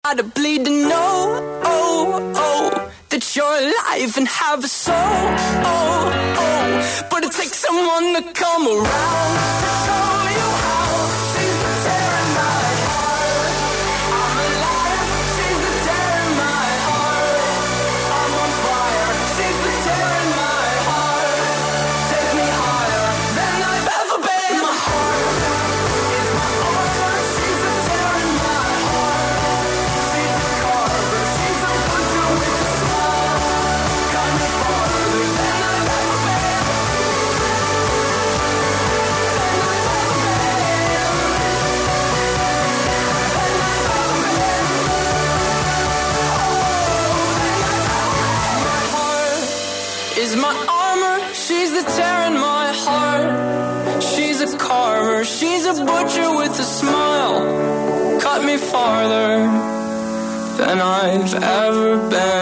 To bleed to know, that you're alive and have a soul, but it takes someone to come around to show you how. She's the tear in my heart. I'm alive. She's the tear in my heart. I'm on fire. She's the tear in my heart. Take me higher than I've ever been. My heart is my armor. She's the tear in my heart. Is my armor, she's the tear in my heart. She's a carver, she's a butcher with a smile. Cut me farther than I've ever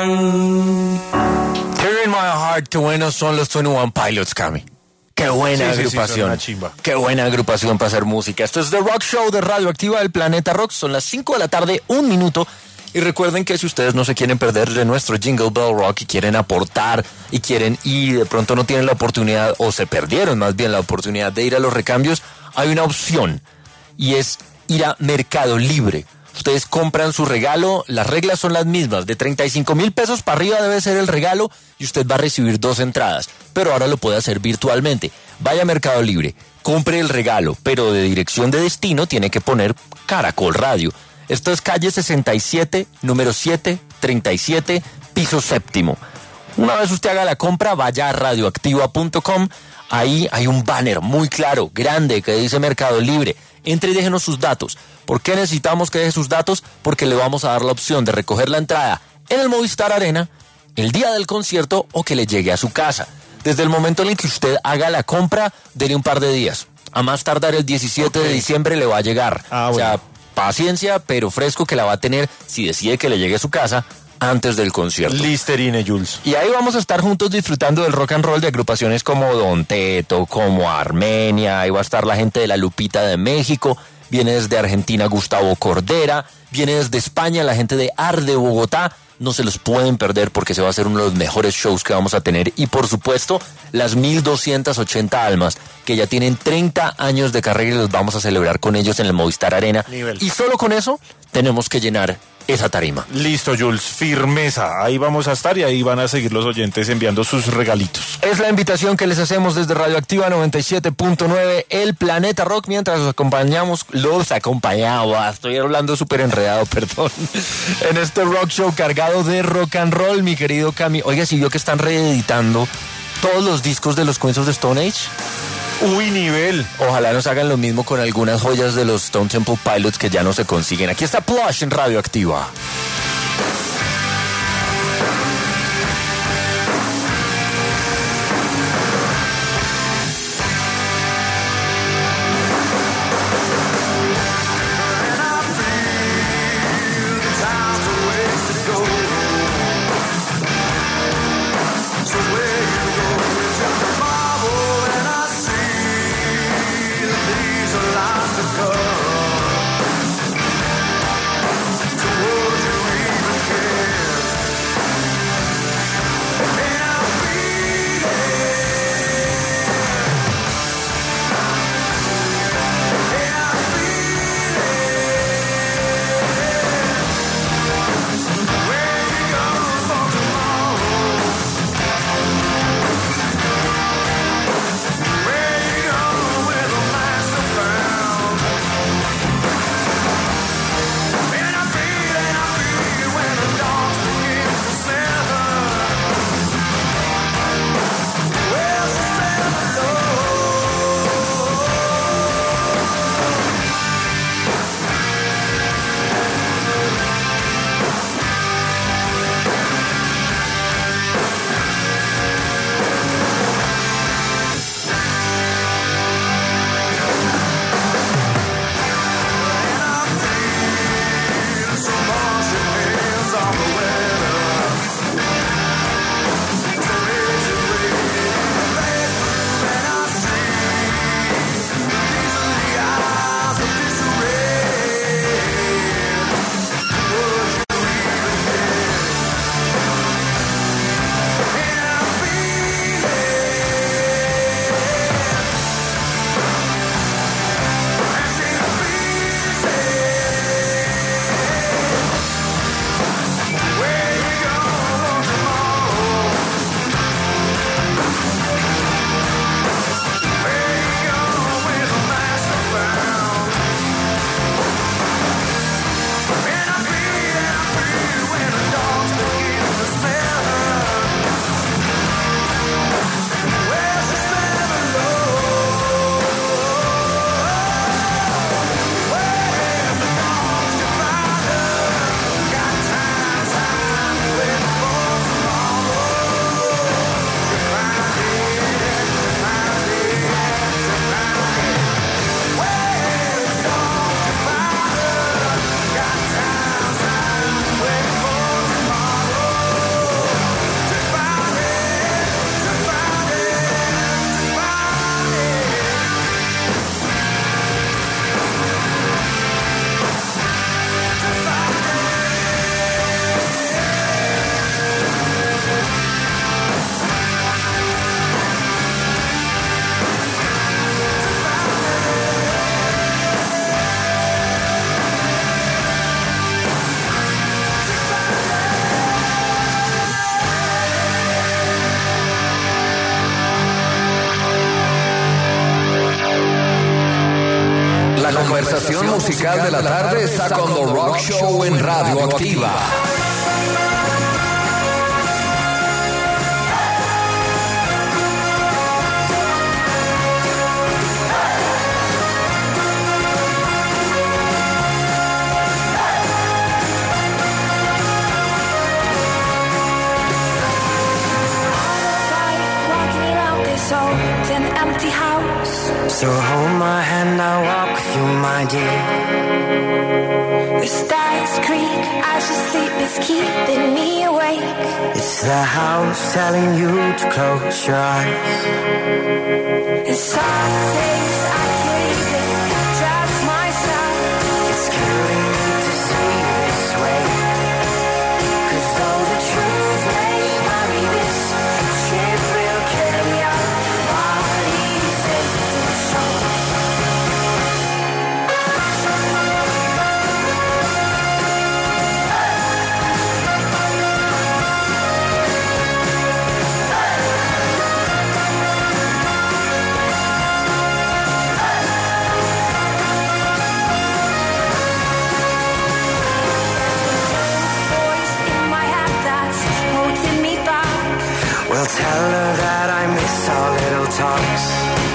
been. Tear in my heart, qué buenos son los 21 Pilots, Cami. Qué buena agrupación. Qué buena agrupación para hacer música. Esto es The Rock Show de Radioactiva del Planeta Rock. Son las 5 de la tarde, 1 minuto. Y recuerden que si ustedes no se quieren perder de nuestro Jingle Bell Rock y quieren aportar y de pronto no tienen la oportunidad o se perdieron más bien la oportunidad de ir a los recambios, hay una opción y es ir a Mercado Libre. Ustedes compran su regalo, las reglas son las mismas, de 35,000 pesos para arriba debe ser el regalo y usted va a recibir 2 entradas, pero ahora lo puede hacer virtualmente. Vaya a Mercado Libre, compre el regalo, pero de dirección de destino tiene que poner Caracol Radio. Esto es calle 67, número 737, piso 7º. Una vez usted haga la compra, vaya a radioactiva.com. Ahí hay un banner muy claro, grande, que dice Mercado Libre. Entre y déjenos sus datos. ¿Por qué necesitamos que deje sus datos? Porque le vamos a dar la opción de recoger la entrada en el Movistar Arena, el día del concierto o que le llegue a su casa. Desde el momento en el que usted haga la compra, dele un par de días. A más tardar el 17 de diciembre le va a llegar. Bueno. O sea, paciencia, pero fresco que la va a tener si decide que le llegue a su casa antes del concierto. Listerine, Jules. Y ahí vamos a estar juntos disfrutando del rock and roll de agrupaciones como Don Teto, como Armenia. Ahí va a estar la gente de La Lupita de México. Viene desde Argentina Gustavo Cordera. Viene desde España la gente de Arde Bogotá. No se los pueden perder porque se va a hacer uno de los mejores shows que vamos a tener. Y por supuesto, las 1,280 almas que ya tienen 30 años de carrera y los vamos a celebrar con ellos en el Movistar Arena. Nivel. Y solo con eso tenemos que llenar esa tarima. Listo, Jules, firmeza. Ahí vamos a estar y ahí van a seguir los oyentes enviando sus regalitos. Es la invitación que les hacemos desde Radioactiva 97.9, el Planeta Rock, mientras los acompañamos, estoy hablando súper enredado, perdón, en este rock show cargado de rock and roll, mi querido Cami. Oiga, si vio que están reeditando todos los discos de los Queens of the Stone Age. Uy, nivel. Ojalá nos hagan lo mismo con algunas joyas de los Stone Temple Pilots que ya no se consiguen. Aquí está Plush en Radioactiva. Towards recomendación musical de la tarde está con The Rock Show en Radio Activa. An empty house. So hold my hand, I'll walk with you, my dear. The stars creak as you sleep, it's keeping me awake. It's the house telling you to close your eyes. It's soft days I can't even trust myself. It's killing me to see you this way. 'Cause though the truth may vary, this ship will carry on. Well, tell her that I miss our little talks.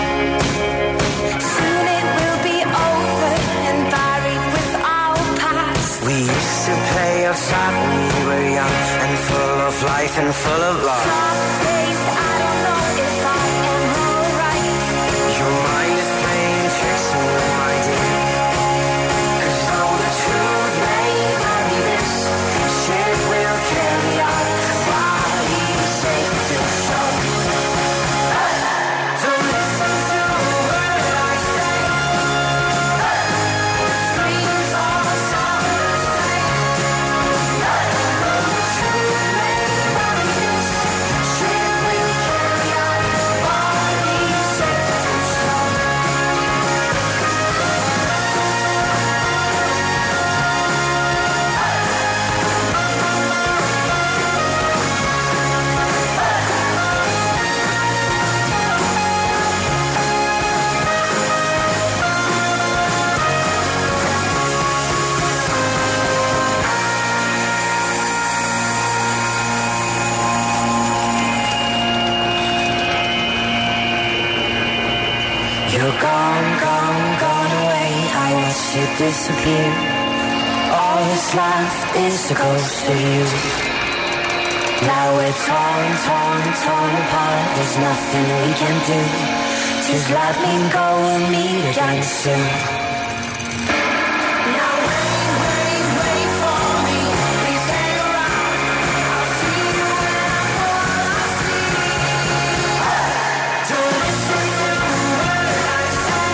Soon it will be over and buried with our past. We used to play outside when we were young and full of life and full of love. Some days I don't know if I am alright. Your mind is playing tricks on me, my dear. 'Cause though the truth may vary, this ship will carry on. Body safe to shore. Don't listen to a word I say. Screams all sound the same. Though the truth may vary, this ship will carry on. Body safe to shore. You're gone, gone, gone away. I watched you disappear. All that's left is the ghost of you. Now we're torn, torn, torn apart. There's nothing we can do. Just let me go, we'll meet again soon. Now wait, wait, wait for me. Please hang around. I'll see you when I fall asleep. Don't listen to a word I say.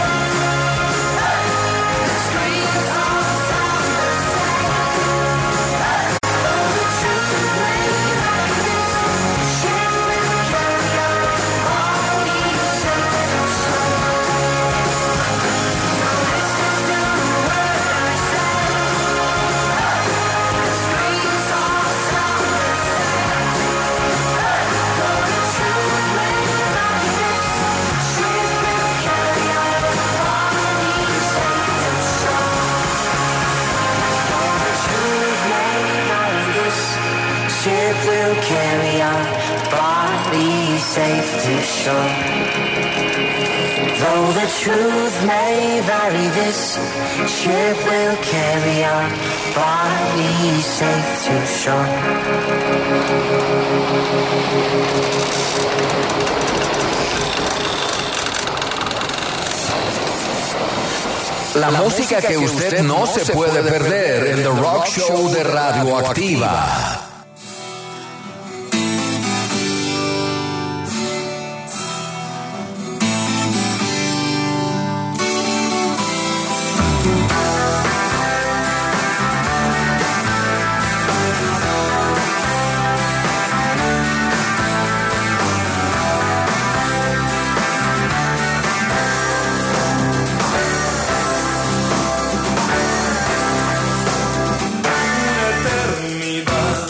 The screams all sound the same. Though the truth may vary, this ship will carry on. Body safe to shore. Don't listen to a word I say. The screams all sound the same. Though the truth may vary, this ship will carry on. Body safe to shore. Though the truth may vary, this ship will carry on. Body safe to shore. Though the truth may vary, this ship will carry on. Body safe to shore. La música que usted no se puede perder en The Rock Show de Radio Activa. Eternidad.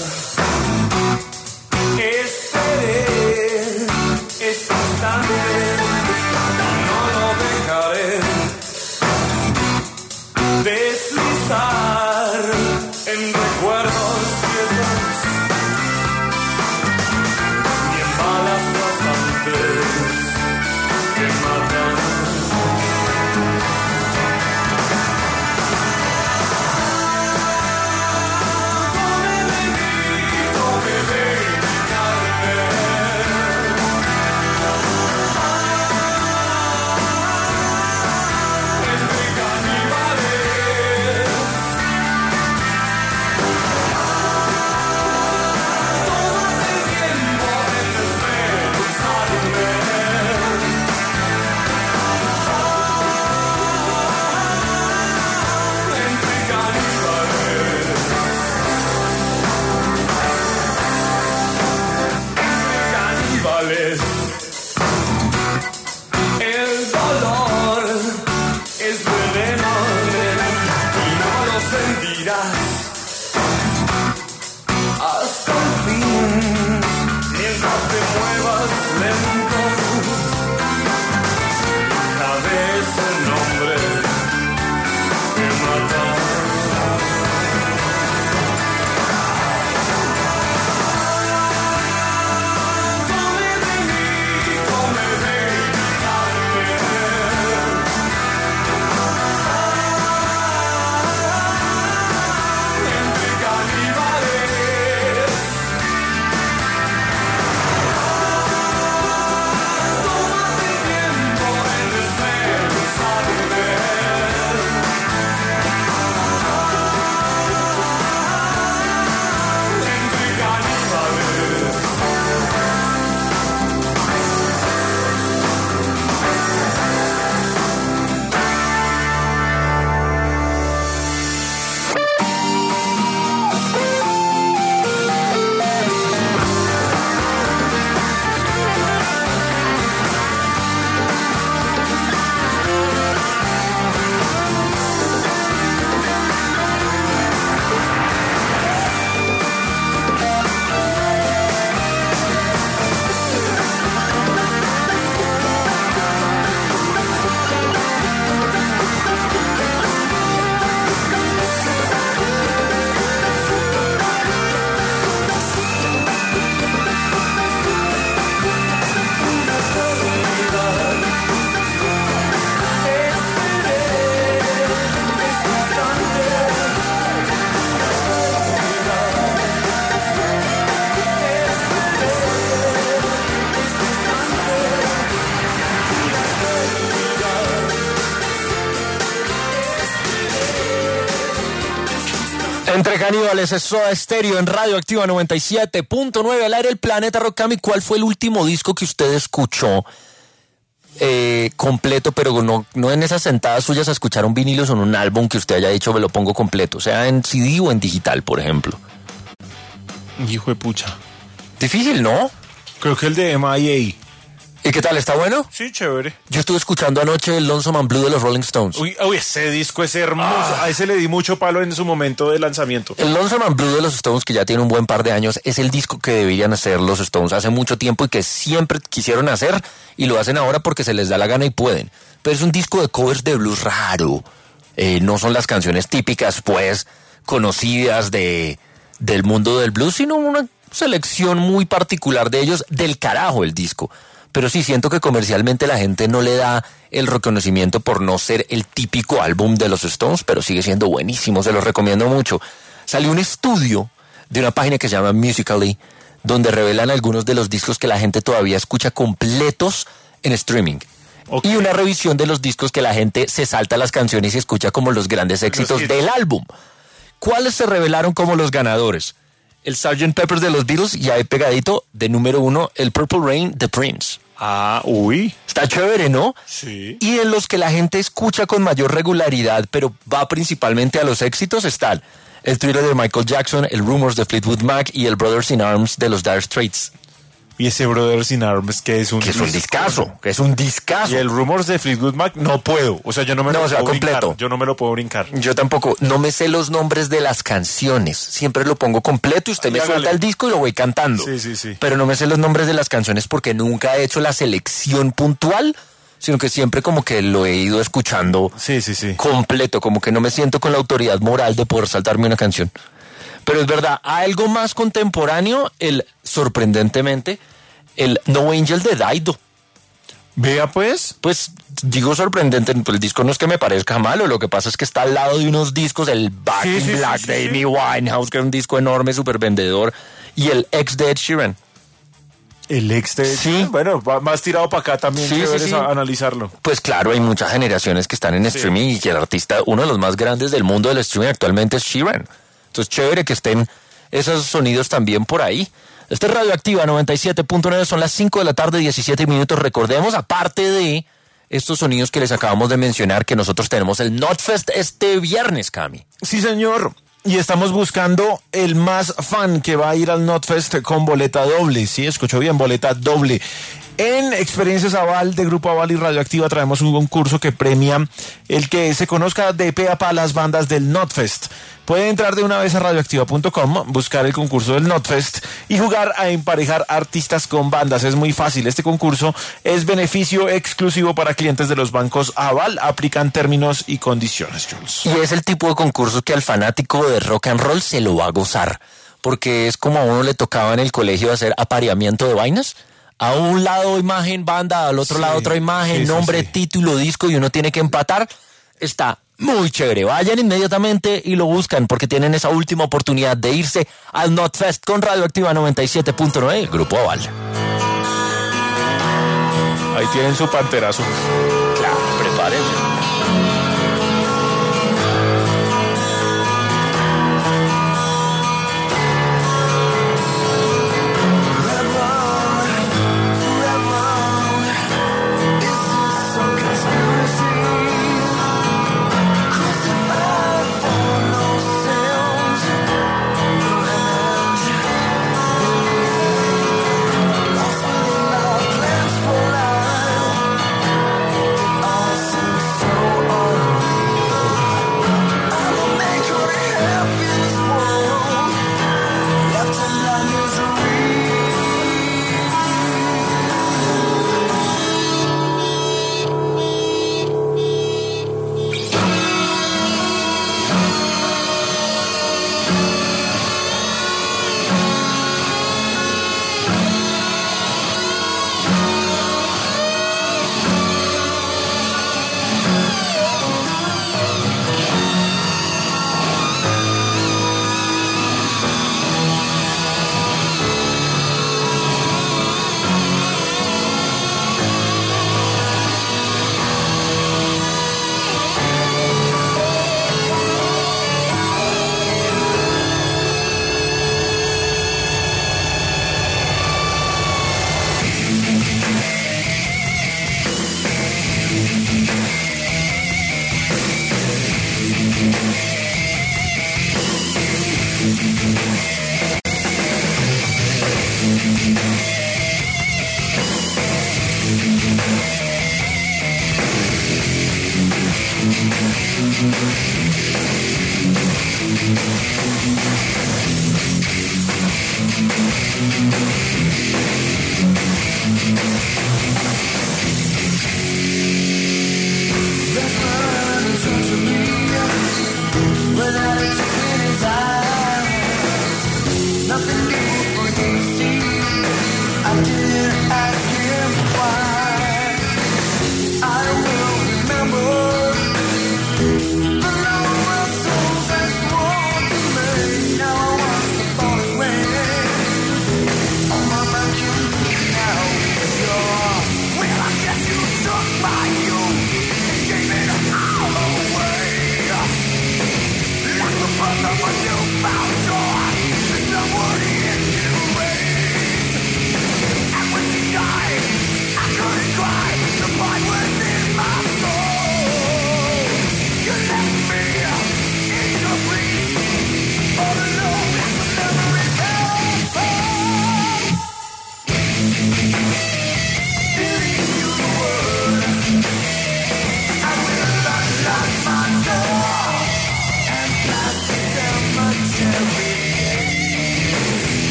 Entre caníbales, es Soda Stereo en Radioactiva 97.9 al aire el Planeta Rock. Cami, ¿cuál fue el último disco que usted escuchó completo, pero no en esas sentadas suyas a escuchar un vinilo o en un álbum que usted haya dicho me lo pongo completo, sea en CD o en digital, por ejemplo? Hijo de pucha. Difícil, ¿no? Creo que el de MIA. ¿Y qué tal? ¿Está bueno? Sí, chévere. Yo estuve escuchando anoche el Lonesome and Blue de los Rolling Stones. Uy, ese disco es hermoso. A ese le di mucho palo en su momento de lanzamiento. El Lonesome and Blue de los Stones, que ya tiene un buen par de años, es el disco que deberían hacer los Stones hace mucho tiempo y que siempre quisieron hacer y lo hacen ahora porque se les da la gana y pueden. Pero es un disco de covers de blues raro. No son las canciones típicas, pues, conocidas del mundo del blues, sino una selección muy particular de ellos, del carajo el disco. Pero sí siento que comercialmente la gente no le da el reconocimiento por no ser el típico álbum de los Stones, pero sigue siendo buenísimo, se los recomiendo mucho. Salió un estudio de una página que se llama Musical.ly, donde revelan algunos de los discos que la gente todavía escucha completos en streaming. Okay. Y una revisión de los discos que la gente se salta las canciones y escucha como los grandes éxitos del álbum. ¿Cuáles se revelaron como los ganadores? El Sgt. Pepper de los Beatles, y ahí pegadito, de número 1, el Purple Rain de Prince. Ah, uy. Está chévere, ¿no? Sí. Y en los que la gente escucha con mayor regularidad, pero va principalmente a los éxitos, están el Thriller de Michael Jackson, el Rumors de Fleetwood Mac y el Brothers in Arms de los Dire Straits. Y ese Brothers in Arms que es un discazo. Y el Rumors de Fleetwood Mac no puedo. O sea, yo no me lo puedo completo. brincar. Yo no me lo puedo brincar. Yo tampoco. No me sé los nombres de las canciones. Siempre lo pongo completo y usted me suelta el disco y lo voy cantando. Sí. Pero no me sé los nombres de las canciones porque nunca he hecho la selección puntual, sino que siempre como que lo he ido escuchando completo. Como que no me siento con la autoridad moral de poder saltarme una canción. Pero es verdad, algo más contemporáneo, sorprendentemente, el No Angel de Dido. Vea pues. Pues digo sorprendente, el disco no es que me parezca malo, lo que pasa es que está al lado de unos discos, el Back in Black de Amy Winehouse, que es un disco enorme, súper vendedor, y el ex de Ed Sheeran. El ex de Ed Sheeran, bueno, va más tirado para acá también, a analizarlo. Pues claro, hay muchas generaciones que están en streaming y que el artista, uno de los más grandes del mundo del streaming actualmente es Sheeran. Entonces, chévere que estén esos sonidos también por ahí. Este es Radioactiva 97.9, son las 5 de la tarde, 17 minutos. Recordemos, aparte de estos sonidos que les acabamos de mencionar, que nosotros tenemos el Notfest este viernes, Cami. Sí, señor. Y estamos buscando el más fan que va a ir al Notfest con boleta doble. Sí, escuchó bien, boleta doble. En Experiencias Aval de Grupo Aval y Radioactiva traemos un concurso que premia el que se conozca de pe a pa las bandas del Notfest. Puede entrar de una vez a radioactiva.com, buscar el concurso del Notfest y jugar a emparejar artistas con bandas. Es muy fácil. Este concurso es beneficio exclusivo para clientes de los bancos Aval. Aplican términos y condiciones, Jules. Y es el tipo de concurso que al fanático de rock and roll se lo va a gozar. Porque es como a uno le tocaba en el colegio hacer apareamiento de vainas. A un lado imagen, banda, al otro lado otra imagen, nombre, título, disco, y uno tiene que empatar. Está muy chévere. Vayan inmediatamente y lo buscan porque tienen esa última oportunidad de irse al Notfest con Radioactiva 97.9, Grupo Aval. Ahí tienen su panterazo. Claro, prepárense.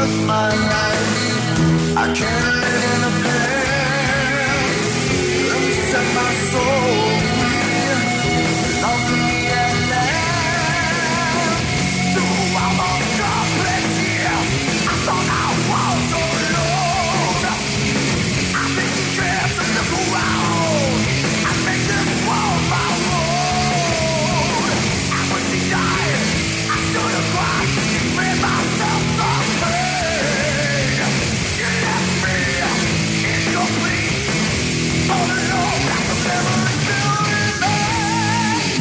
lost my life. I can't live in the past. Let me set my soul free. Belong to me at last. Through all those complex years, I thought I was alone. I take a chance and look around. I make this world my own. After she died, I stood and cried. Made myself some pain. You left me incomplete. All alone, like the memory still remains.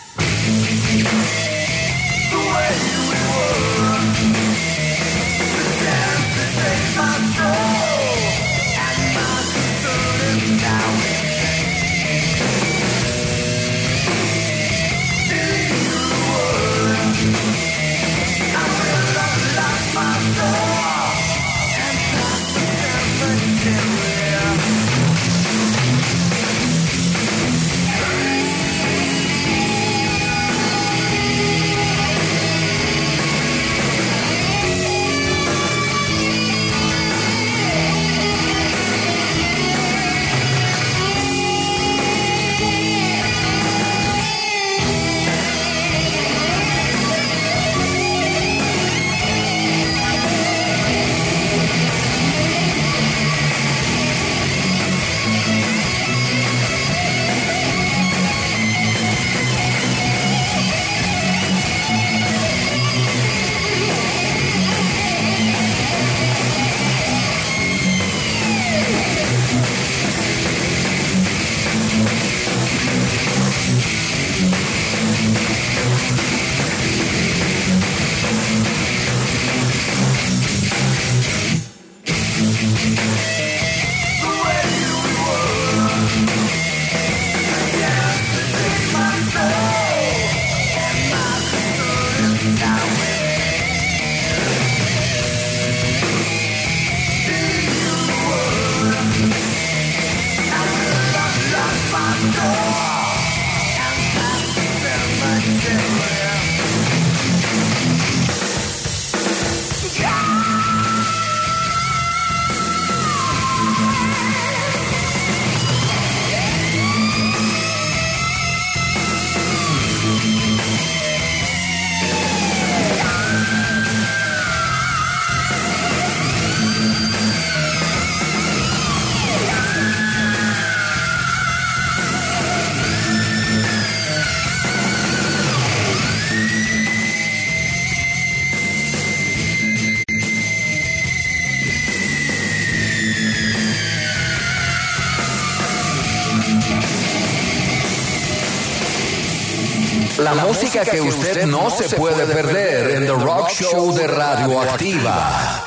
The way we were, the dance that saved my soul, and my concern is now in the world. I will not lost my soul, and past the cemetery. La música que usted no se puede perder en The Rock Show de Radioactiva.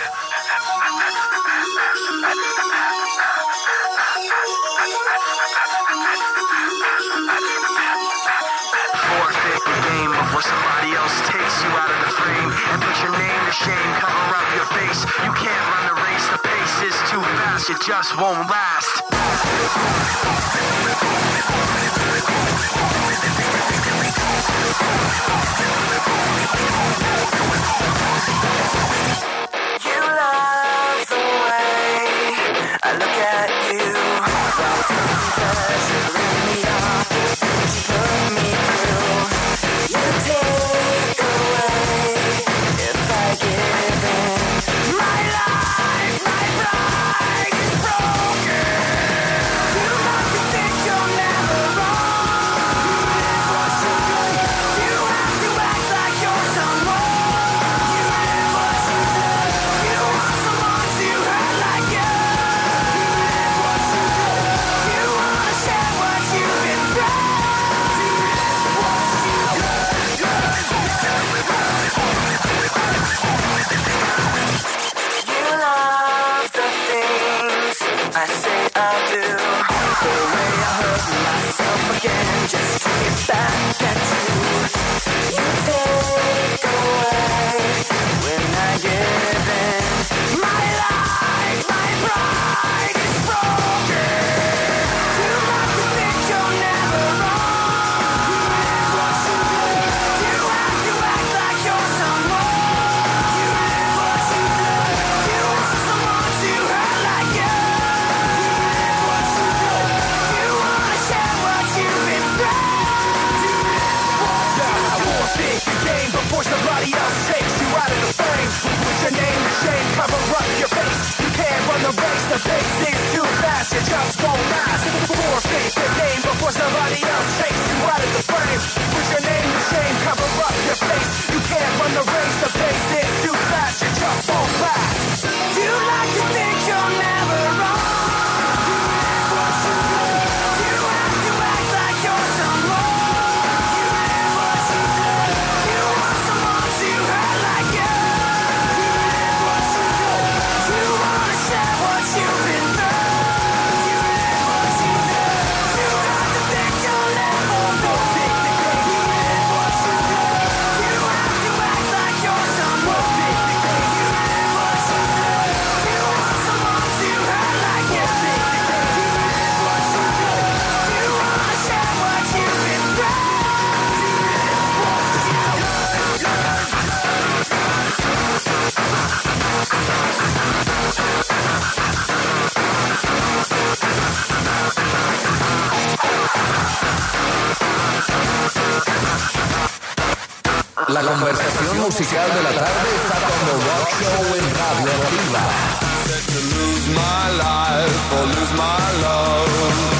Forfeit the game before somebody else takes you out of the frame and put your name to shame, cover up your face. You can't run the race, the pace is too fast, it just won't last. You love the way I look at you. Pleasure in the office you put me through. You take away if I give in. My life, my pride is broken. You like to think you're never wrong. You live what you do. You have to act like you're someone. You live what you do. You want someone to hurt like you. You live musical de la tarde está con The Rock Show en Radio Activa. To lose my life or lose my love.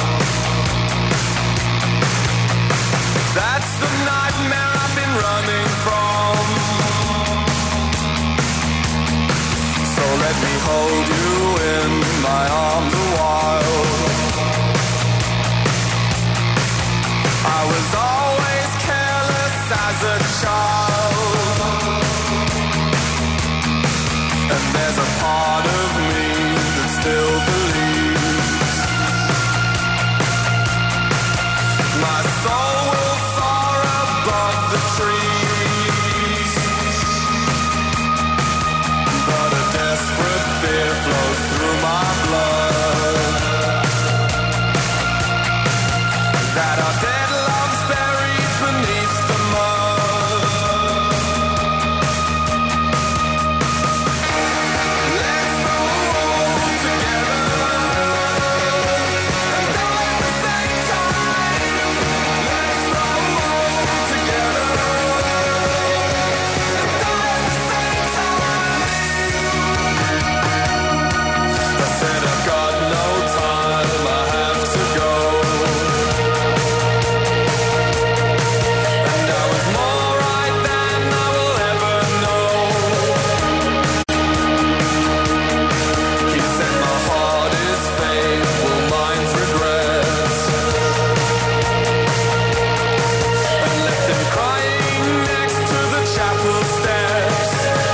That's the nightmare I've been running from. So let me hold you in my arms a while. I was always careless as a child, and there's a part of me that still believes my soul will soar above the trees, but a desperate fear flows through my blood that our dead love's buried beneath the mud. Let's grow old together and die at the same time. Let's grow old together and die at the same time. I said I've got no time, I have to go. And I was more right than I will ever know. He said my heart is faithful, mine's regrets, and left him crying next to the chapel steps.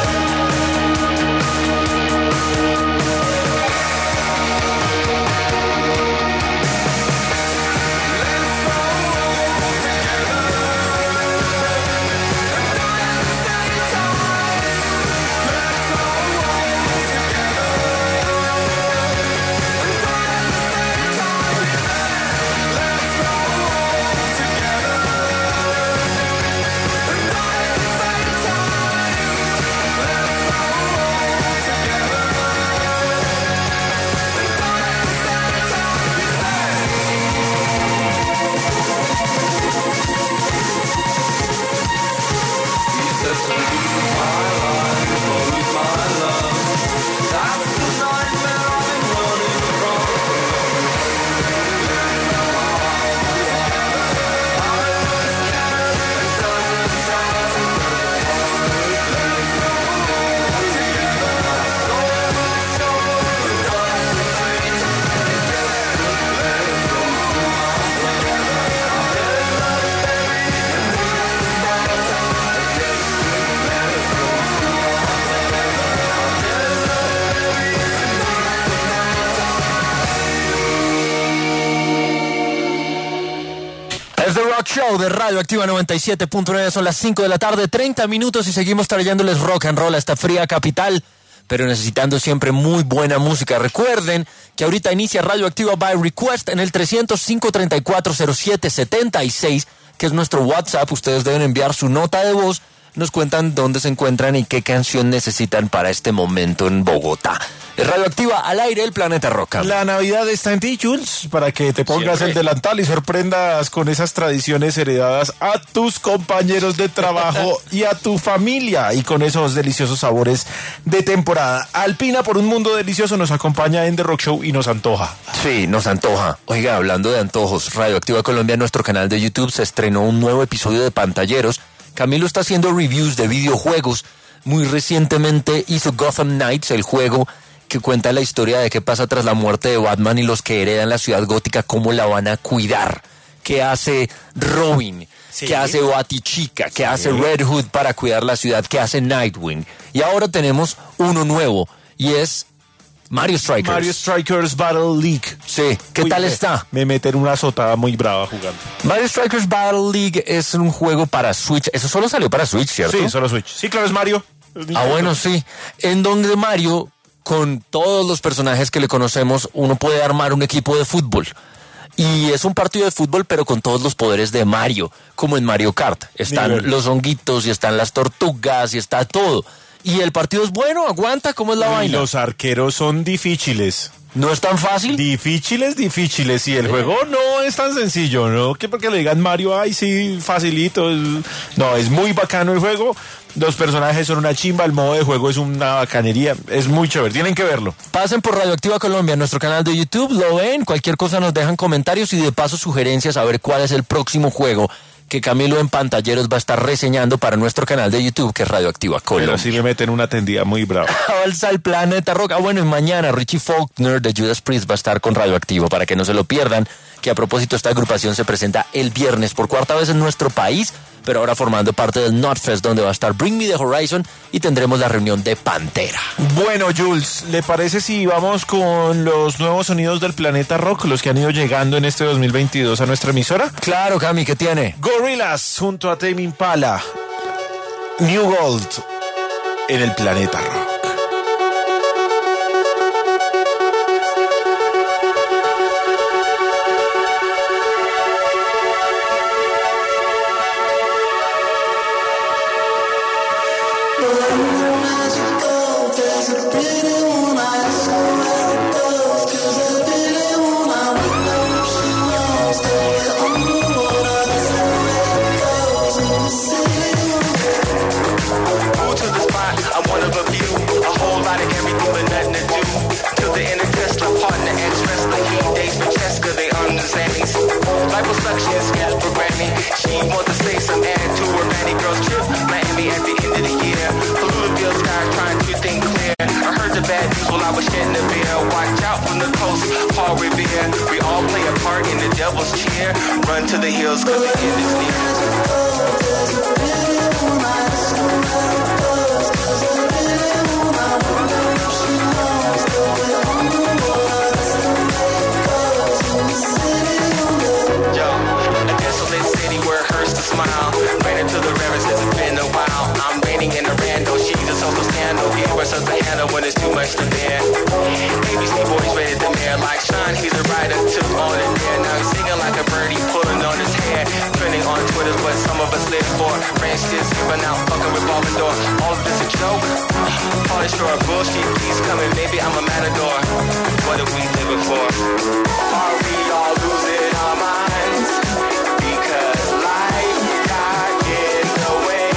Let's grow old together and die at the same time. Let's grow old together and die at the same time. Let's grow old together and die at the same time. Let's grow old together and die at the same He says to lose my life or lose my love. That's the nightmare I've been running from. Es The Rock Show de Radio Activa 97.9, son las 5 de la tarde, 30 minutos y seguimos trayéndoles rock and roll a esta fría capital, pero necesitando siempre muy buena música. Recuerden que ahorita inicia Radio Activa by Request en el 300-534-0776, que es nuestro WhatsApp. Ustedes deben enviar su nota de voz, nos cuentan dónde se encuentran y qué canción necesitan para este momento en Bogotá. Es Radio Activa al aire, el planeta Rock. La Navidad está en ti, Jules, para que te pongas el delantal y sorprendas con esas tradiciones heredadas a tus compañeros de trabajo y a tu familia, y con esos deliciosos sabores de temporada. Alpina, por un mundo delicioso, nos acompaña en The Rock Show y nos antoja. Sí, nos antoja. Oiga, hablando de antojos, Radio Activa Colombia, en nuestro canal de YouTube se estrenó un nuevo episodio de Pantalleros. Camilo está haciendo reviews de videojuegos. Muy recientemente hizo Gotham Knights, el juego que cuenta la historia de qué pasa tras la muerte de Batman y los que heredan la ciudad gótica, cómo la van a cuidar. ¿Qué hace Robin? Sí. ¿Qué hace Batichica? ¿Qué hace Red Hood para cuidar la ciudad? ¿Qué hace Nightwing? Y ahora tenemos uno nuevo y es Mario Strikers. Mario Strikers Battle League. Sí, ¿qué tal está? Me meten una azotada muy brava jugando. Mario Strikers Battle League es un juego para Switch. Eso solo salió para Switch, ¿cierto? Sí, solo Switch. Sí, claro, es Mario. Bueno, sí. En donde Mario, con todos los personajes que le conocemos, uno puede armar un equipo de fútbol. Y es un partido de fútbol, pero con todos los poderes de Mario, como en Mario Kart. Están los honguitos, y están las tortugas, y está todo. Y el partido es bueno, aguanta, ¿cómo es la vaina? Los arqueros son difíciles. ¿No es tan fácil? Difíciles, sí, el juego no es tan sencillo, ¿no? Que porque le digan Mario, ay, sí, facilito. No, es muy bacano el juego, los personajes son una chimba, el modo de juego es una bacanería, es muy chévere, tienen que verlo. Pasen por Radioactiva Colombia, nuestro canal de YouTube, lo ven, cualquier cosa nos dejan comentarios y de paso sugerencias a ver cuál es el próximo juego que Camilo en Pantalleros va a estar reseñando para nuestro canal de YouTube, que es Radioactiva Colombia. Pero sí le meten una tendida muy brava. Avanza el Planeta Rock. Bueno, y mañana Richie Faulkner de Judas Priest va a estar con Radioactivo, para que no se lo pierdan, que a propósito esta agrupación se presenta el viernes por cuarta vez en nuestro país, pero ahora formando parte del Notfest, donde va a estar Bring Me the Horizon y tendremos la reunión de Pantera. Bueno, Jules, ¿le parece si vamos con los nuevos sonidos del Planeta Rock, los que han ido llegando en este 2022 a nuestra emisora? Claro, Cami, ¿qué tiene? Gorillaz junto a Tame Impala, New Gold en el Planeta Rock. Run to the hills, cause the end is near. Yo, a desolate city where it hurts to smile. Ran into the river since it's been a while. I'm raining in a rando, she's a social scandal. Give herself the handle when it's too much to bear. ABC boys rated the mayor like Sean, he's a writer, took on it there. Now he's singing like a birdie, pulling on his hair. Trending on Twitter's what some of us live for. Ranch kids giving out, fucking revolving door. All of this a joke? Polish for a bullshit, please come in, maybe I'm a matador. What are we living for? Are we all losing our minds? Because life got in the way.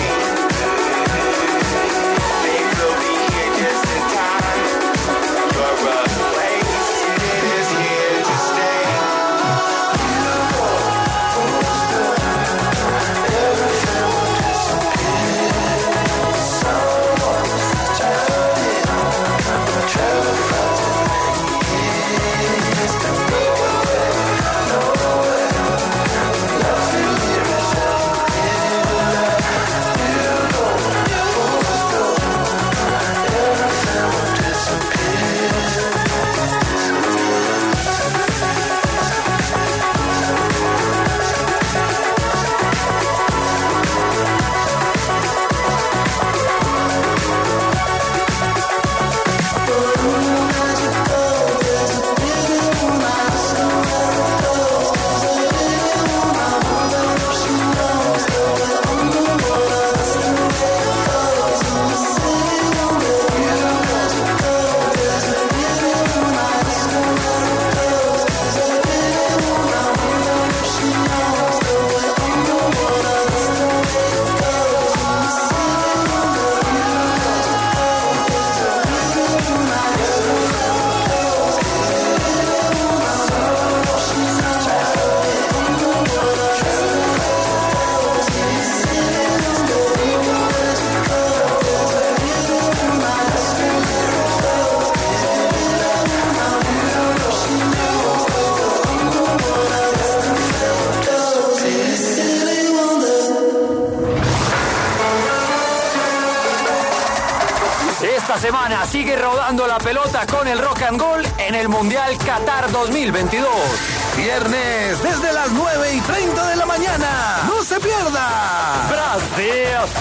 They will be here just in time. Your replacement is here to stay. Esta semana sigue rodando la pelota con el rock and roll en el Mundial Qatar 2022. Viernes desde las 9:30 de la mañana. ¡No se pierda! Brasil.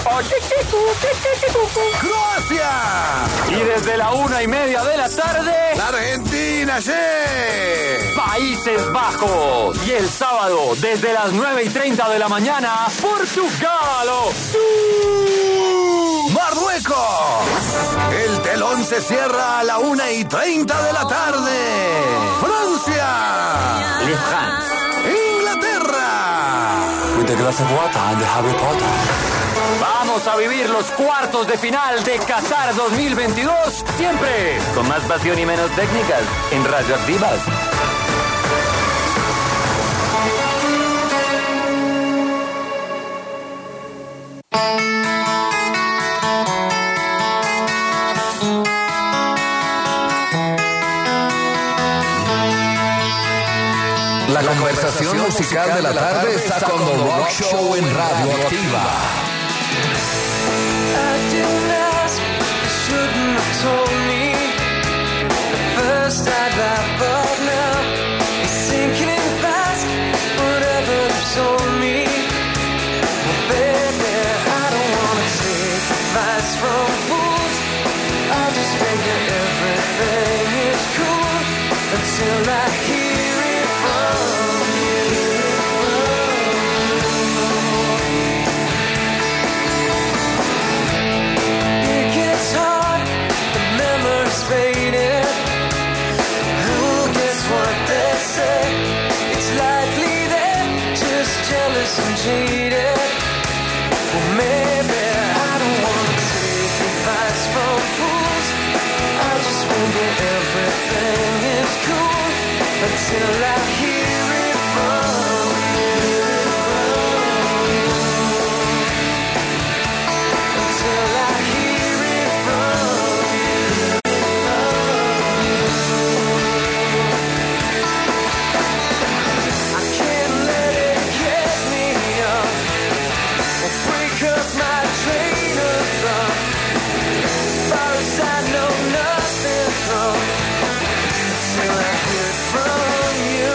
Croacia. Y desde la 1:30 de la tarde, La Argentina, sí. Países Bajos. Y el sábado, desde las 9:30 de la mañana, Portugal. Marruecos. El telón se cierra a la 1:30 de la tarde. Francia. Le France. Inglaterra. With a glass of water and Harry Potter. Vamos a vivir los cuartos de final de Qatar 2022, siempre con más pasión y menos técnicas en Radioactivas. La conversación musical de la tarde está con The Rock Show en Radioactiva. I didn't ask, you shouldn't have told me. At first I'd laugh, but now it's sinking in fast. Whatever you told me, well, baby, I don't wanna take advice from fools. I just figure everything is cool until I hear it from you. It gets hard, the memory's faded. Who gets what they say? It's likely they're just jealous and jaded. Well, maybe I don't wanna take advice from fools. I just figure everything is cool until I hear it from you. Until I hear it from you. I can't let it get me up or break up my train of thought. As far as I know, nothing's wrong until I hear it from you.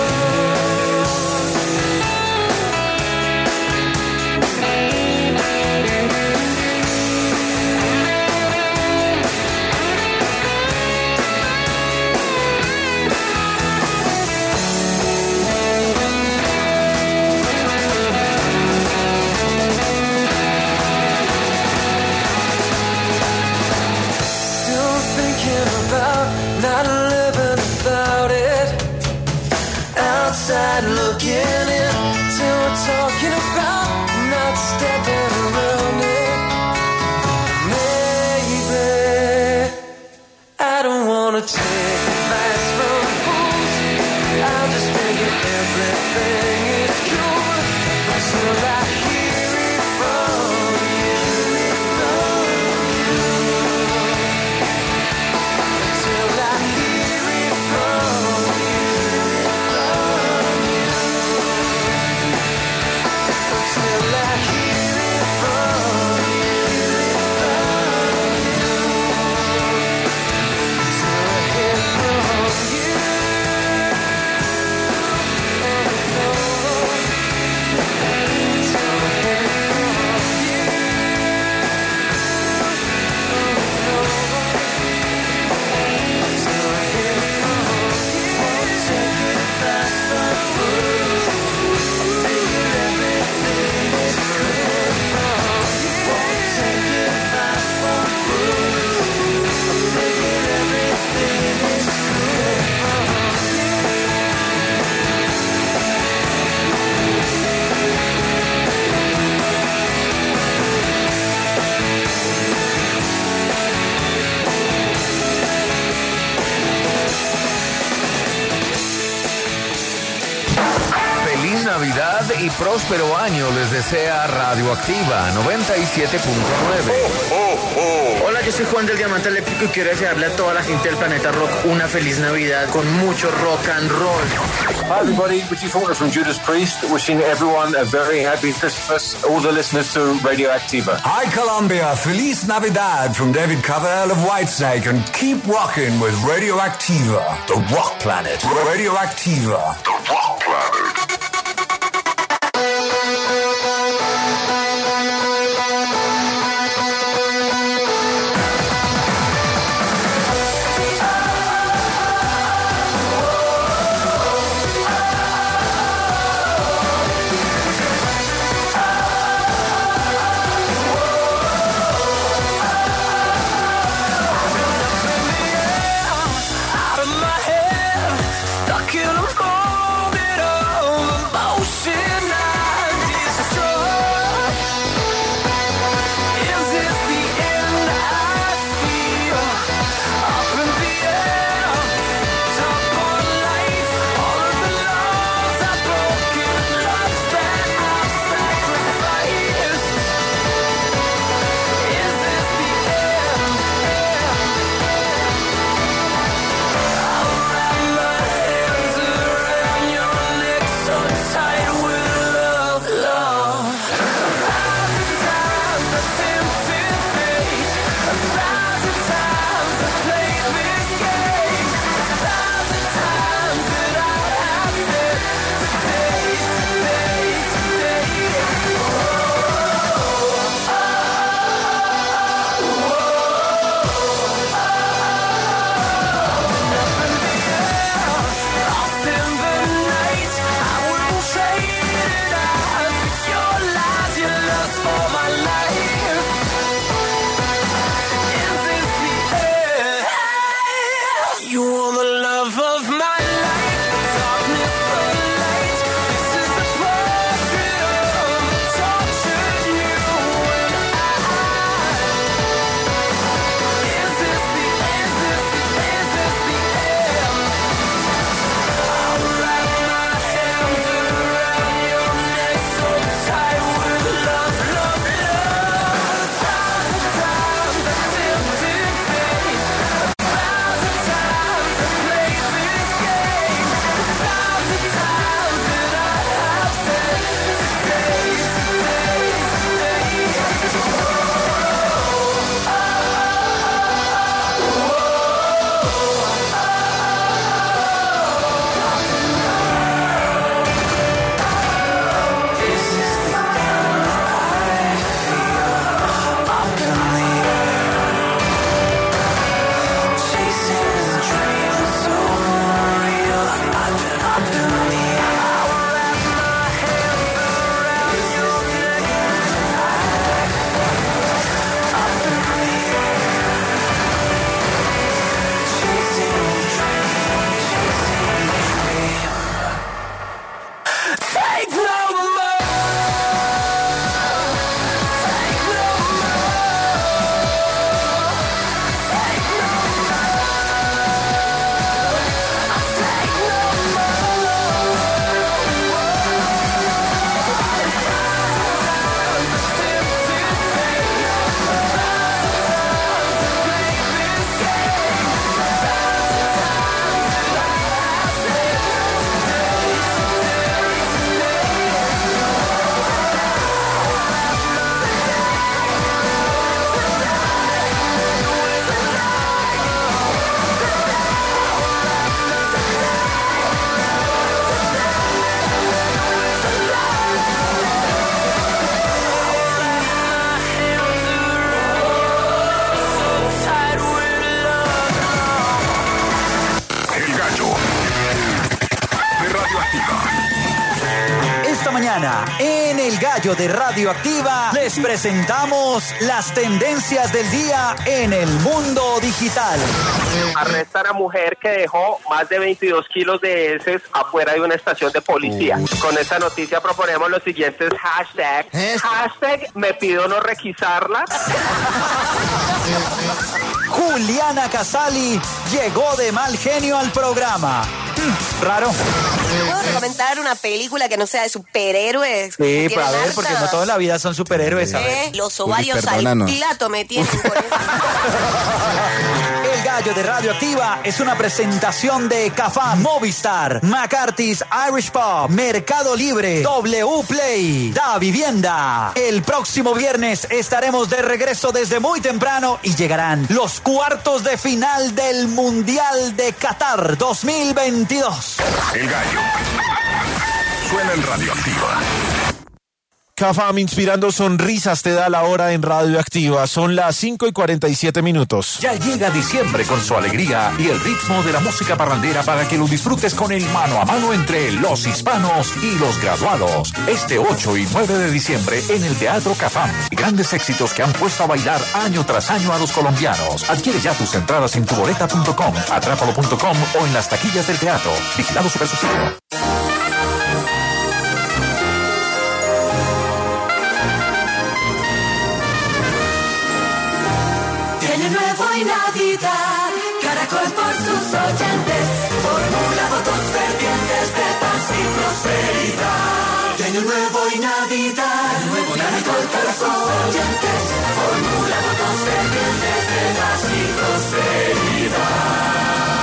Still thinking about not living without it. Outside looking in, till we're talking about not stepping around it. Maybe I don't wanna take advice from fools. I'll just figure everything is cool until I hear it from you. Until I hear it from you. Until I hear it from you. Until I hear it from you. Feliz Navidad y próspero año les desea Radioactiva 97.9. Hola, yo soy Juan del Diamante Eléctrico y quiero desearle a toda la gente del planeta rock una feliz Navidad con mucho rock and roll. Hi everybody, Richie Faulkner from Judas Priest, wishing everyone a very happy Christmas, all the listeners to Radioactiva. Hi Colombia, Feliz Navidad from David Coverdale of Whitesnake, and keep rocking with Radioactiva, the rock planet. Radioactiva, the rock planet. mañana, en El Gallo de Radioactiva, les presentamos las tendencias del día en el mundo digital. Arrestan a mujer que dejó más de 22 kilos de heces afuera de una estación de policía. Con esta noticia proponemos los siguientes hashtags. Hashtag me pido no requisarla. Juliana Casali llegó de mal genio al programa. Raro. ¿Puedo recomendar una película que no sea de superhéroes? Sí, para ver, porque no toda la vida son superhéroes, ¿sabes? Los ovarios al plato me tienen con eso. El Gallo de Radioactiva es una presentación de Cafam, Movistar, McCarthy's Irish Pub, Mercado Libre, W Play, Da Vivienda. El próximo viernes estaremos de regreso desde muy temprano y llegarán los cuartos de final del Mundial de Qatar 2022. El Gallo suena en Radioactiva. Cafam, inspirando sonrisas, te da la hora en Radioactiva. Son las 5:47. Ya llega diciembre con su alegría y el ritmo de la música parrandera para que lo disfrutes con el mano a mano entre los hispanos y los graduados. Este 8 y 9 de diciembre en el Teatro Cafam. Grandes éxitos que han puesto a bailar año tras año a los colombianos. Adquiere ya tus entradas en tuboleta.com, atrápalo.com o en las taquillas del teatro. Vigilado Supersubsidio. Año Nuevo y Navidad, Caracol por sus oyentes, formula votos fervientes de paz y prosperidad. Año Nuevo y Navidad, Caracol por sus oyentes, formula votos fervientes de paz y prosperidad.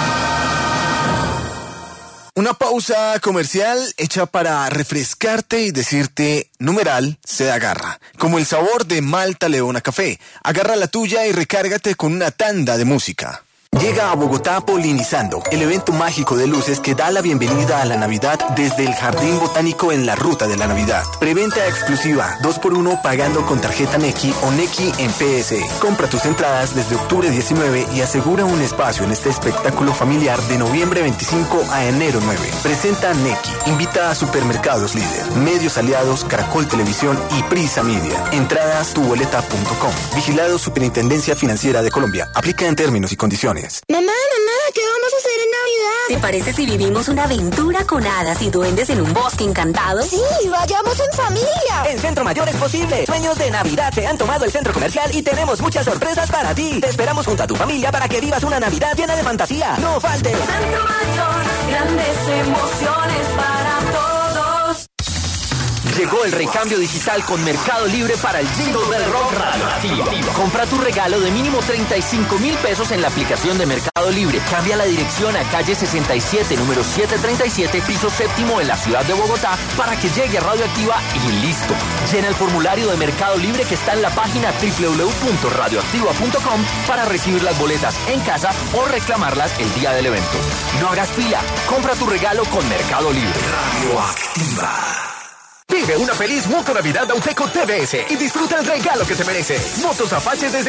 Una pausa comercial hecha para refrescarte y decirte, numeral, se agarra. Como el sabor de Malta Leona Café. Agarra la tuya y recárgate con una tanda de música. Llega a Bogotá Polinizando, el evento mágico de luces que da la bienvenida a la Navidad desde el Jardín Botánico en la Ruta de la Navidad. Preventa exclusiva, 2x1 pagando con tarjeta Nequi o Nequi en PSE. Compra tus entradas desde octubre 19 y asegura un espacio en este espectáculo familiar de noviembre 25 a enero 9. Presenta Nequi, invita a Supermercados Líder, Medios Aliados, Caracol Televisión y Prisa Media. Entradas tuboleta.com. Vigilado Superintendencia Financiera de Colombia. Aplica en términos y condiciones. Mamá, ¿qué vamos a hacer en Navidad? ¿Te parece si vivimos una aventura con hadas y duendes en un bosque encantado? Sí, vayamos en familia. En Centro Mayor es posible. Sueños de Navidad se han tomado el centro comercial y tenemos muchas sorpresas para ti. Te esperamos junto a tu familia para que vivas una Navidad llena de fantasía. No faltes. Centro Mayor, grandes emociones para todos. Llegó el recambio digital con Mercado Libre para el Jingle del Rock Radioactiva. Compra tu regalo de mínimo 35,000 pesos en la aplicación de Mercado Libre. Cambia la dirección a calle 67, número 737, piso séptimo en la ciudad de Bogotá para que llegue a Radioactiva y listo. Llena el formulario de Mercado Libre que está en la página www.radioactiva.com para recibir las boletas en casa o reclamarlas el día del evento. No hagas fila. Compra tu regalo con Mercado Libre. Radioactiva. Vive una feliz Moto Navidad Auteco TBS y disfruta el regalo que te merece. Motos Apache desde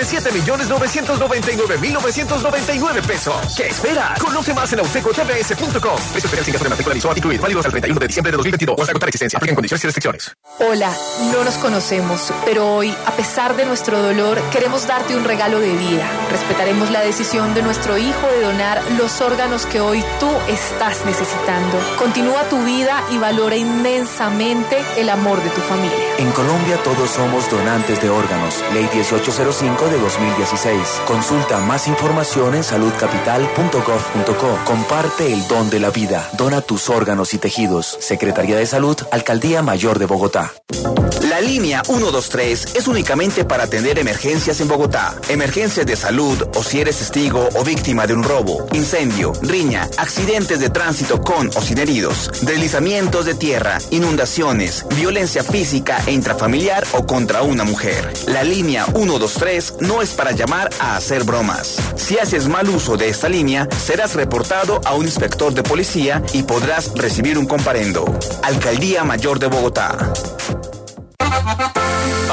7.999.999 pesos. ¿Qué espera? Conoce más en autecotbs.com. Precio especial sin gasto de matrícula ni SOAT incluido. Válidos al 31 de diciembre de 2022 o hasta agotar existencia. Aplican condiciones y restricciones. Hola, no nos conocemos, pero hoy, a pesar de nuestro dolor, queremos darte un regalo de vida. Respetaremos la decisión de nuestro hijo de donar los órganos que hoy tú estás necesitando. Continúa tu vida y valora inmensamente el amor de tu familia. En Colombia todos somos donantes de órganos. Ley 1805 de 2016. Consulta más información en saludcapital.gov.co. Comparte el don de la vida. Dona tus órganos y tejidos. Secretaría de Salud, Alcaldía Mayor de Bogotá. La línea 123 es únicamente para atender emergencias en Bogotá. Emergencias de salud o si eres testigo o víctima de un robo, incendio, riña, accidentes de tránsito con o sin heridos, deslizamientos de tierra, inundaciones, violencia física e intrafamiliar o contra una mujer. La línea 123 no es para llamar a hacer bromas. Si haces mal uso de esta línea, serás reportado a un inspector de policía y podrás recibir un comparendo. Alcaldía Mayor de Bogotá. Para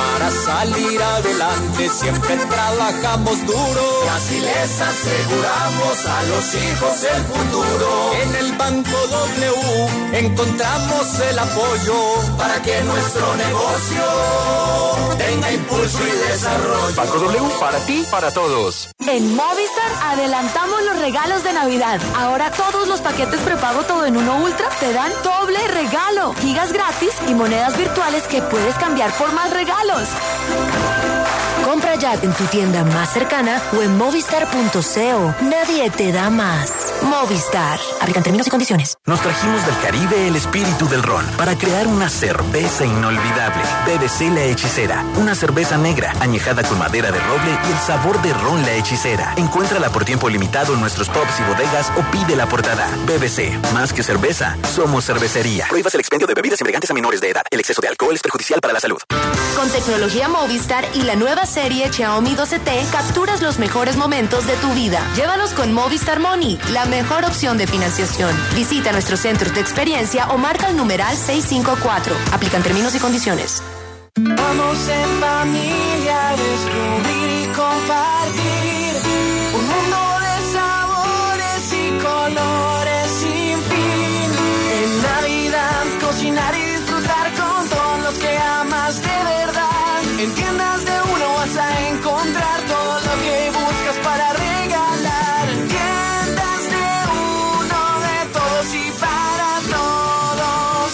salir adelante, siempre trabajamos duro y así les aseguramos a los hijos el futuro. En el Banco W encontramos el apoyo para que nuestro negocio tenga impulso y desarrollo. Banco W, para ti, para todos. En Movistar adelantamos los regalos de Navidad. Ahora todos los paquetes prepago todo en uno Ultra te dan doble regalo, gigas gratis y monedas virtuales que puedes cambiar por más regalos. Compra ya en tu tienda más cercana o en movistar.co. Nadie te da más. Movistar. Aplican términos y condiciones. Nos trajimos del Caribe el espíritu del ron para crear una cerveza inolvidable. BBC La Hechicera. Una cerveza negra, añejada con madera de roble y el sabor de ron La Hechicera. Encuéntrala por tiempo limitado en nuestros pubs y bodegas o pídela portada. BBC. Más que cerveza, somos cervecería. Prohíbas el expendio de bebidas embriagantes a menores de edad. El exceso de alcohol es perjudicial para la salud. Con tecnología Movistar y la nueva serie Xiaomi 12T, capturas los mejores momentos de tu vida. Llévalos con Movistar Money, la mejor opción de financiación. Visita nuestros centros de experiencia o marca el numeral 654. Aplican términos y condiciones. Vamos en familia a descubrir y compartir un mundo de sabores y colores sin fin. En Navidad cocinar y disfrutar con todos los que amas de verdad. En tiendas de uno vas a encontrar todo lo que buscas para regalar. Tiendas de uno, de todos y para todos.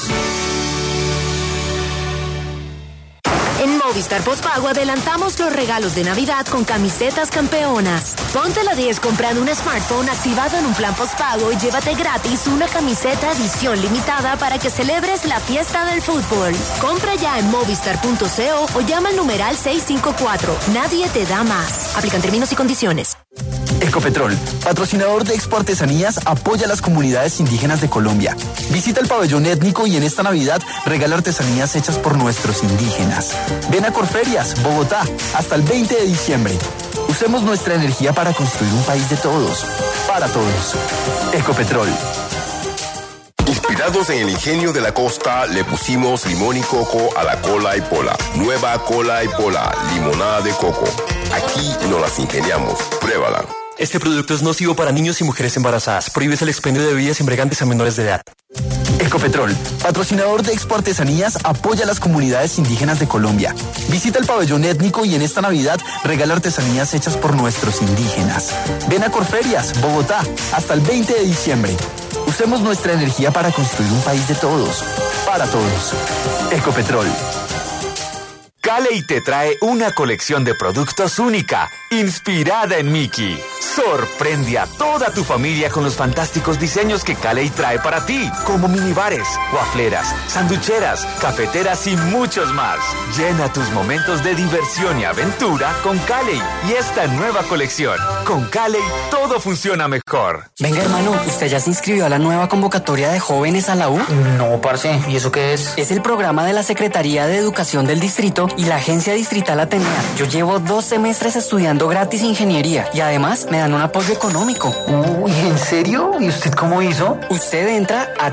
En Movistar Postpago adelantamos los regalos de Navidad con camisetas campeonas. Ponte la 10 comprando un smartphone activado en un plan postpago y llévate gratis una camiseta edición limitada para que celebres la fiesta del fútbol. Compra ya en movistar.co o llama al numeral 654. Nadie te da más. Aplican términos y condiciones. Ecopetrol, patrocinador de Expo Artesanías, apoya a las comunidades indígenas de Colombia. Visita el pabellón étnico y en esta Navidad regala artesanías hechas por nuestros indígenas. Ven a Corferias, Bogotá, hasta el 20 de diciembre. Usemos nuestra energía para construir un país de todos, para todos. Ecopetrol. Inspirados en el ingenio de la costa, le pusimos limón y coco a la cola y pola. Nueva cola y pola, limonada de coco. Aquí nos las ingeniamos. Pruébala. Este producto es nocivo para niños y mujeres embarazadas. Prohíbes el expendio de bebidas embriagantes a menores de edad. Ecopetrol, patrocinador de Expo Artesanías, apoya a las comunidades indígenas de Colombia. Visita el pabellón étnico y en esta Navidad regala artesanías hechas por nuestros indígenas. Ven a Corferias, Bogotá, hasta el 20 de diciembre. Usemos nuestra energía para construir un país de todos, para todos. Ecopetrol. Cali te trae una colección de productos única, inspirada en Mickey. Sorprende a toda tu familia con los fantásticos diseños que Cali trae para ti, como minibares, wafleras, sanducheras, cafeteras y muchos más. Llena tus momentos de diversión y aventura con Cali y esta nueva colección. Con Cali todo funciona mejor. Venga, hermano, ¿usted ya se inscribió a la nueva convocatoria de jóvenes a la U? No, parce, ¿y eso qué es? Es el programa de la Secretaría de Educación del Distrito y la Agencia Distrital Atenea. Yo llevo 2 semestres estudiando gratis ingeniería y además me dan un apoyo económico. Uy, ¿en serio? ¿Y usted cómo hizo? Usted entra a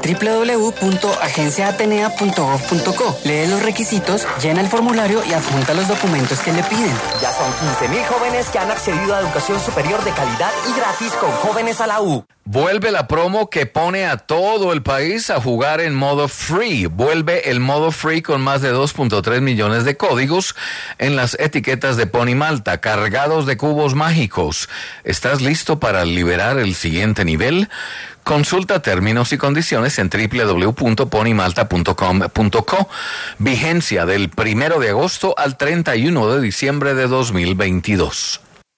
www.agenciaatenea.gov.co, lee los requisitos, llena el formulario y adjunta los documentos que le piden. Ya son 15.000 jóvenes que han accedido a educación superior de calidad y gratis con Jóvenes a la U. Vuelve la promo que pone a todo el país a jugar en modo free. Vuelve el modo free con más de 2.3 millones de códigos en las etiquetas de Pony Malta, cargados de cubos mágicos. ¿Estás listo para liberar el siguiente nivel? Consulta términos y condiciones en www.ponymalta.com.co. Vigencia del 1 de agosto al 31 de diciembre de 2022.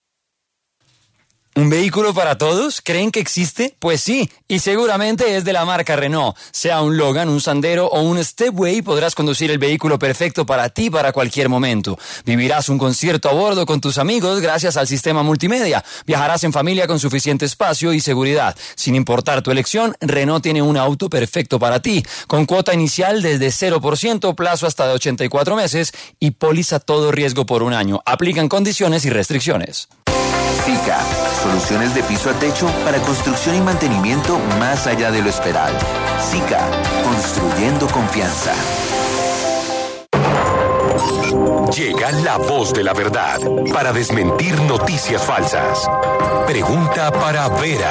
¿Un vehículo para todos? ¿Creen que existe? Pues sí, y seguramente es de la marca Renault. Sea un Logan, un Sandero o un Stepway, podrás conducir el vehículo perfecto para ti para cualquier momento. Vivirás un concierto a bordo con tus amigos gracias al sistema multimedia. Viajarás en familia con suficiente espacio y seguridad. Sin importar tu elección, Renault tiene un auto perfecto para ti, con cuota inicial desde 0%, plazo hasta de 84 meses y póliza todo riesgo por 1 año. Aplican condiciones y restricciones. SICA, soluciones de piso a techo para construcción y mantenimiento más allá de lo esperado. SICA, construyendo confianza. Llega la voz de la verdad para desmentir noticias falsas. Pregunta para Vera.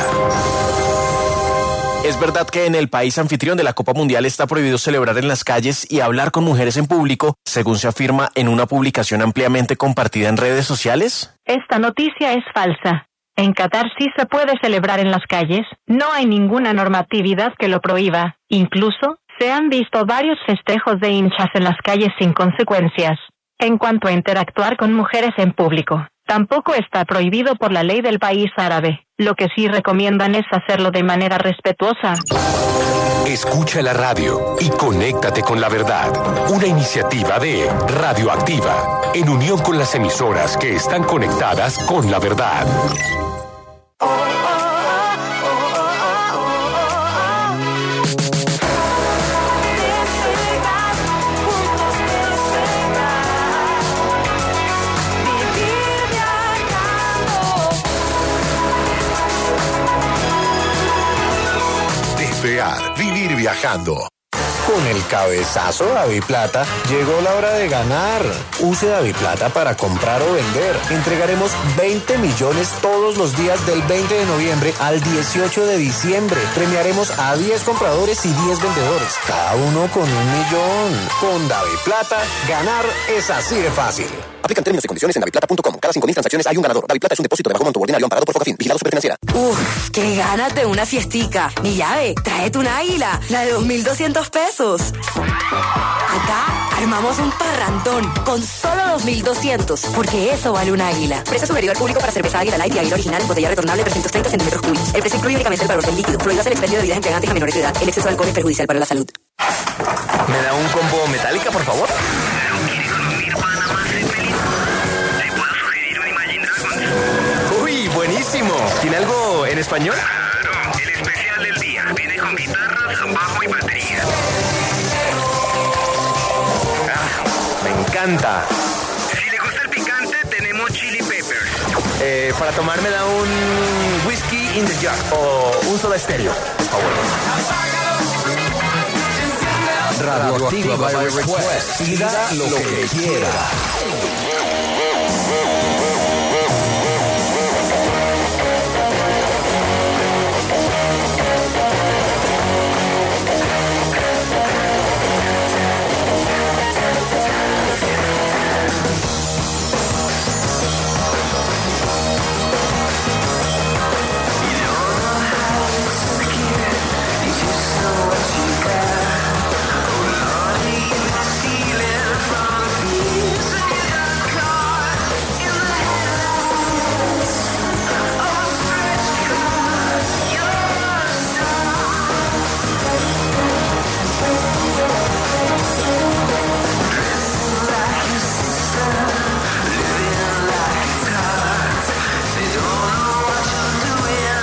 ¿Es verdad que en el país anfitrión de la Copa Mundial está prohibido celebrar en las calles y hablar con mujeres en público, según se afirma en una publicación ampliamente compartida en redes sociales? Esta noticia es falsa. En Qatar sí se puede celebrar en las calles. No hay ninguna normatividad que lo prohíba. Incluso, se han visto varios festejos de hinchas en las calles sin consecuencias. En cuanto a interactuar con mujeres en público, tampoco está prohibido por la ley del país árabe. Lo que sí recomiendan es hacerlo de manera respetuosa. Escucha la radio y conéctate con la verdad. Una iniciativa de Radioactiva, en unión con las emisoras que están conectadas con la verdad. Vivir viajando. Con el cabezazo DaviPlata llegó la hora de ganar. Use DaviPlata para comprar o vender. Entregaremos 20 millones todos los días del 20 de noviembre al 18 de diciembre. Premiaremos a 10 compradores y 10 vendedores, cada uno con 1 millón. Con DaviPlata, ganar es así de fácil. Aplican términos y condiciones en daviplata.com. Cada 5.000 transacciones hay un ganador. DaviPlata es un depósito de bajo monto ordinario amparado por Focafin. Vigilado Superfinanciera. Uf, qué ganas de una fiestica. Mi llave, tráete un águila, la de 2.200 pesos. Acá armamos un parrandón con solo 2.200, porque eso vale un águila. Precio sugerido al público para cerveza Águila Light y Águila Original en botella retornable 330 centímetros cúbicos. El precio incluye únicamente el valor del líquido. Prohíbas el expendio de bebidas embriagantes a menores de edad. El exceso de alcohol es perjudicial para la salud. ¿Me da un combo metálica, por favor? ¡Uy, buenísimo! ¿Tiene algo en español? Claro, el especial del día. Viene con guitarras, bajo y batería. Me encanta. Si le gusta el picante, tenemos chili peppers. Para tomar me da un whisky in the jar o un soda estéreo, por favor. Radioactiva by request. Pida lo que quiera.